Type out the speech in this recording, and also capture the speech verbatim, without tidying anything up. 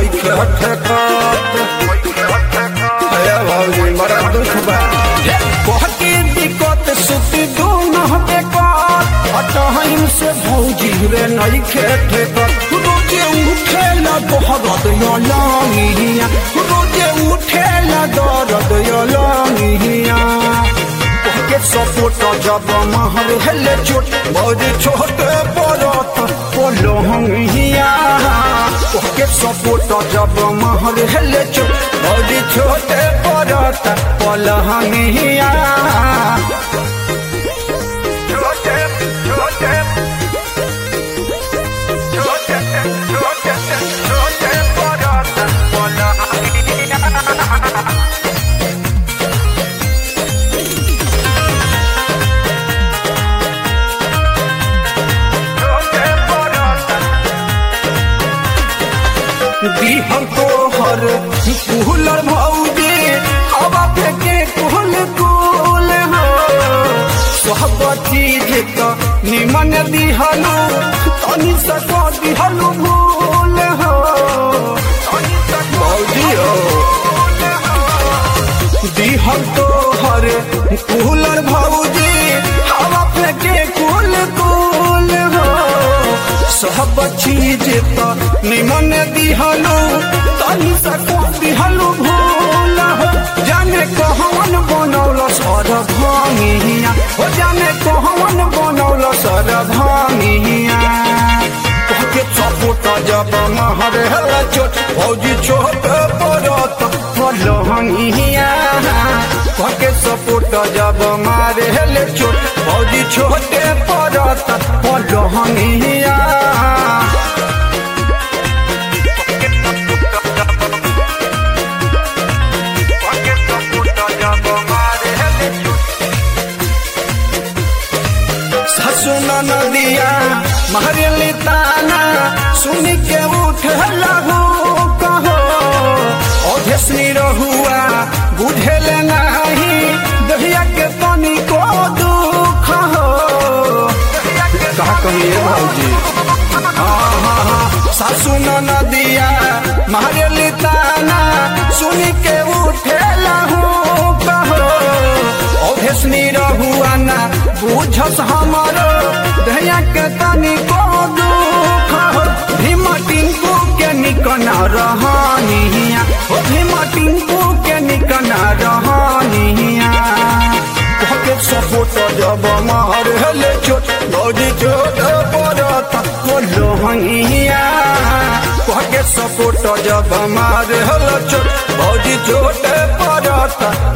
नइखे ठेकात अरे भौजी बड़ा दुख बा कहके दिक्कत सुत दोनों बेकार अटहम से भौजी रे नइखे ठेकात रोजे उठेला दर्द यो लांगिया रोजे उठेला दर्द यो लांगिया के सपोर्ट जब महर हेले चोट बहुत छोटे पड़त पोलोहिया के सपोर्ट जब महर हेले चोट बहुत छोटे पड़त पोलोहिया छोटे छोटे छोटे छोटे छोटे पड़त पोलोहिया हम तो हर कुहलर भौजी हवा फेंके कुहल कुल हो सब चीज तो निमन दिहलू तनी सको दिहलू भूल हो भौजी हो दिहल तो हर कुहलर भौजी हवा फेंके कुल कुल हो सब चीज तो निमन दिहलू तनी सको दिहलू भूल हो जाने कहवन बनौल सर भांगिया हो जाने कहवन बनौल सर भांगिया कहके सपोर्ट जब महर हेला चोट भौजी छोट पड़त पलहिया कहके सपोर्ट जब मारे हेले चोट भौजी छोटे पड़त पलहिया सुना नदिया महरली ताना सुन के उठ लहू कहो अधेसनी रहुआ बुझेल नहीं दहिया के पानी को दुख हो कहा कहिए भौजी हाँ हाँ हाँ सासु नदिया महरली ताना सुन के उठे लहू कहो अधेसनी रहुआ ना बुझस हमारो दहिया के तनी को दुख हो भीमा टिंकू के निकना रहानिया हो भीमा टिंकू के निकना रहानिया कहके सपोर्ट जब मार हेले चोट भौजी चोट पड़त पोलोहिया कहके सपोर्ट जब मार हेले चोट भौजी चोट पड़त